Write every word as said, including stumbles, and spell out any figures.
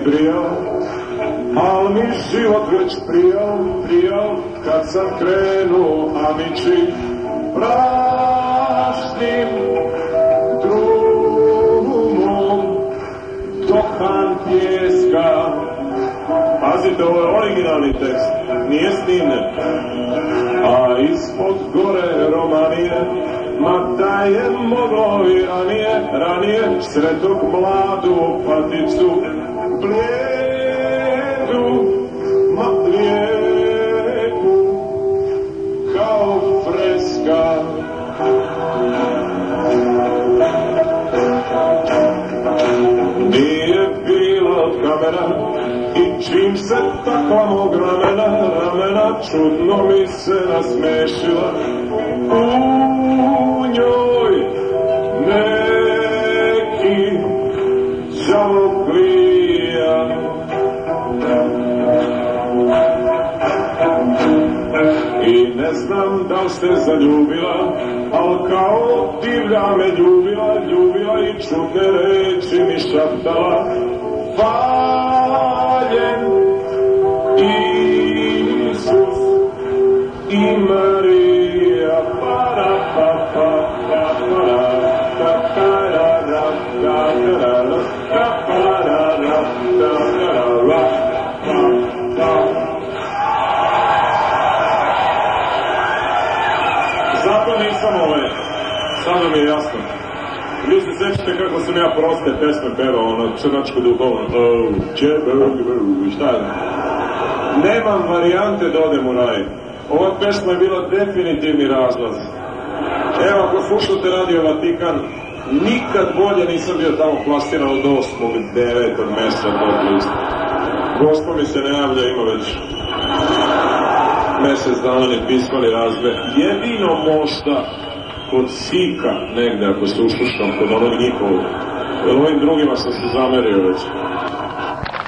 prijao, al mi život već prijao, prijao, kad sam krenuo amići prašnim drumom, dohan pjeska. Pazite, ovo je originalni tekst, nije snimljen. A ispod gore romanije, ma da je moglo i ranije, ranije, sretog mladu paticu, blijedu, ma lijepu, kao freska. Nije bilo od kamena, i čim se takva mog ramena, ramena čudno mi se nasmešila. U njoj neki žaloklija. I ne znam da li ste zaljubila, al kao divlja me ljubila, ljubila i čudne reči mi šaptala. Hvaljen Isus i Marija, para pa pa pa para pa para ra ra ra ra para ra ra ra ra. Zato nisam ovaj, sada mi je jasno. Vi se sećate kako sam ja proste pesme pevao, ono, crnačko duhovno, oh, čebe, šta je? Nemam varijante da odem u raj. Ova pesma je bila definitivni razlaz. Evo, ako slušate Radio Vatikan, nikad bolje nisam bio tamo plastiran od osmog, devetog mesta tog lista. Gospod mi se ne javlja, ima već mesec dana ne pismali razve. Jedino možda kod Sika negde, ako se uslušam, kod onog njihovog. Jer ovim drugima sam se zamerio već.